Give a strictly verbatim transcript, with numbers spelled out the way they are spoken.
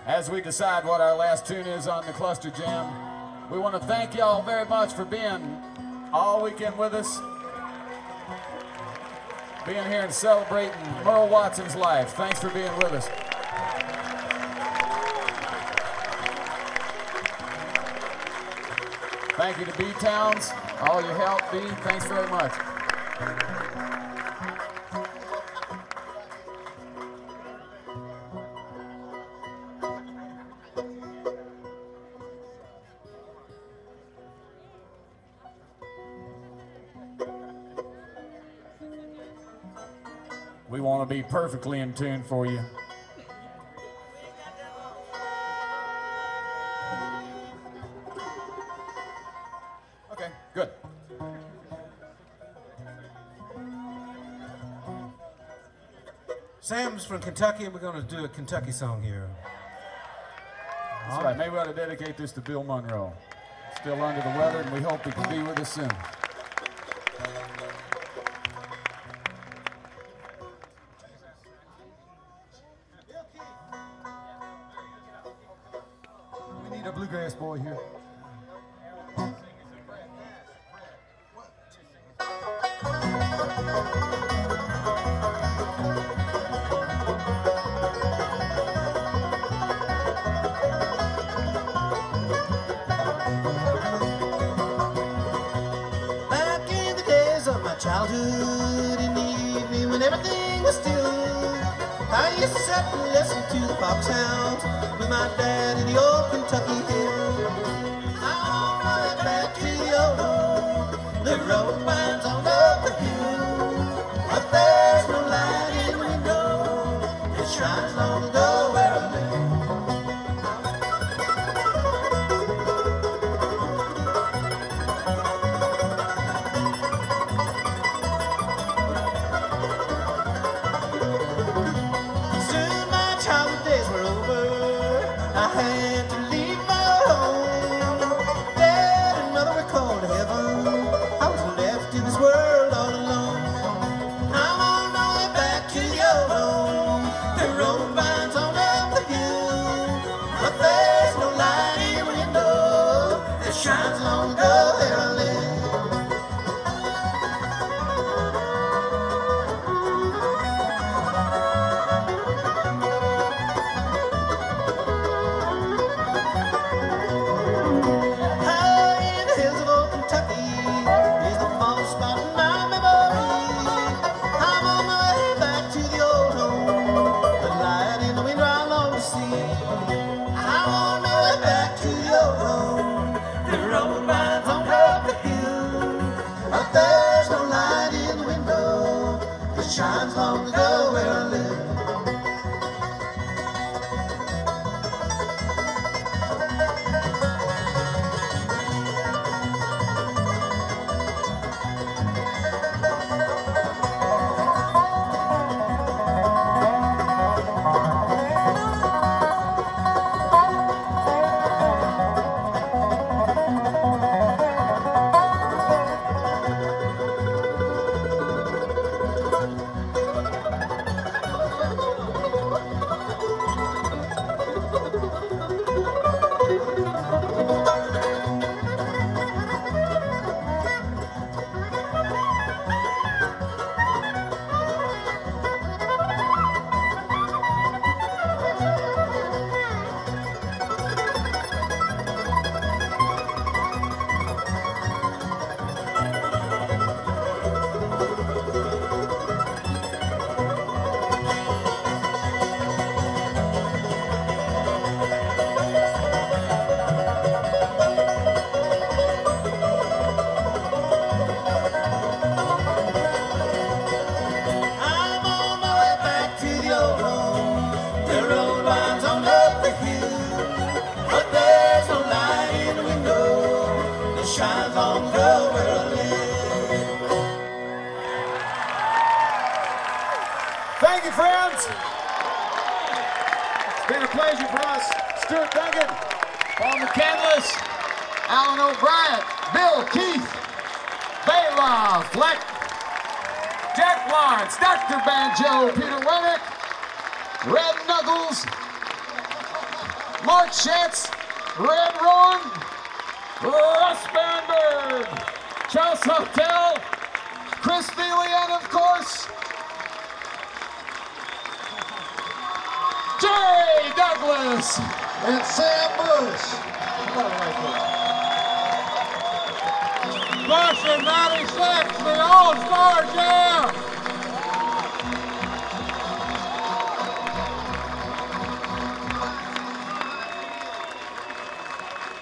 as we decide what our last tune is on the Cluster Jam. We want to thank y'all very much for being all weekend with us, being here and celebrating Merle Watson's life. Thanks for being with us. Thank you to B-Towns, all your help, B. Thanks very much. We want to be perfectly in tune for you. Okay, good. Sam's from Kentucky, and we're going to do a Kentucky song here. That's right. Maybe we ought to dedicate this to Bill Monroe. Still under the weather, and we hope he can be with us soon. We need a bluegrass boy here. Childhood in the evening when everything was still, I used to sit and listen to the foxhounds with my dad in the old Kentucky hill. I wanna run back to the old home, the road winds on up the hill, but there's no light in the window, it shines long ago where I live. Shines long ago where I live. High in the hills of old Kentucky is the fondest spot in my memory. I'm on my way back to the old home, the light in the window I long to see. I'm on my way back to the old home. The road winds on up the hill, but there's no light in the window. It shines long ago where I live. Thank you, friends. It's been a pleasure for us. Stuart Duncan, Paul McCandless, Alan O'Brien, Bill Keith, Bayloff, Fleck, Jack Lawrence, Doctor Banjo, Peter Winnick, Red Knuckles, Mark Schatz, Red Rowan, Russ Bamberg, Charles Hotel, Chris Thiele, and of course, Jerry Douglas and Sam Bush. Versus ninety-six, the All-Star